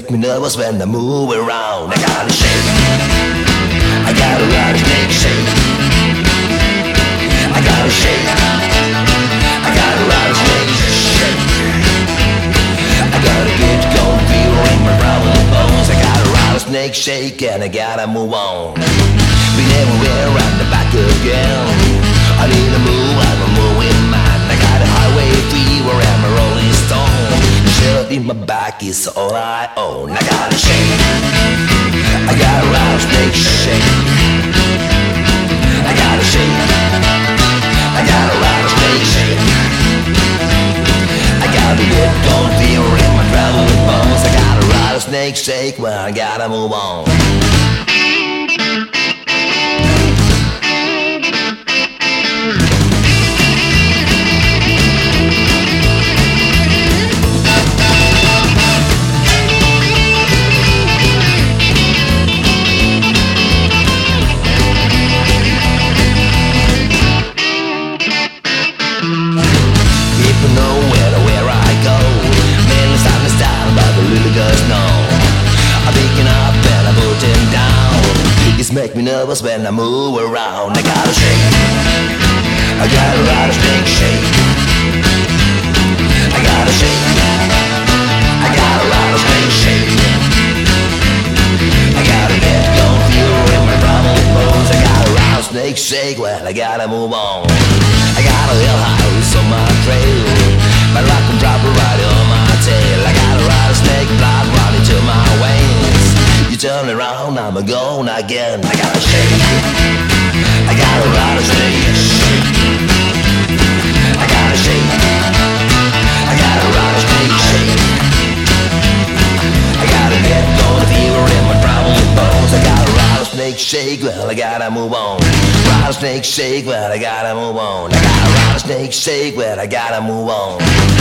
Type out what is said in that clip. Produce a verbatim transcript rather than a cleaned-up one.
make me nervous when I move around. I gotta shake, I gotta rattlesnake shake. I gotta shake, I gotta rattlesnake shake. I gotta get going, feel in my brown bones. I gotta rattlesnake shake and I gotta move on. Been everywhere and the back again. I need to move, I'm a moving man. I got a highway fever and a rolling stone. The shirt in my back is all I own. I gotta shake, I gotta rattlesnake shake. I gotta shake, I gotta rattlesnake shake. I gotta get going, fever in my traveling bones. I gotta rattlesnake shake, well I gotta move on. Make me nervous when I move around. I gotta shake, I gotta rattlesnake shake. I gotta shake, I gotta rattlesnake shake. I gotta get going, feel in my troubled bones. I gotta rattlesnake shake, well I gotta move on. I got a little house on my trail, my rock and drop right on my tail. I got a rattlesnake blood running to my veins. You turn around, I'm a gone again. I gotta shake, I gotta rattlesnake shake. I gotta shake, I gotta rattlesnake shake. I gotta get going, fever in my troubled bones. I gotta rattlesnake shake, well I gotta move on. Rattlesnake shake, well I gotta move on. I gotta rattlesnake shake, well I gotta move on.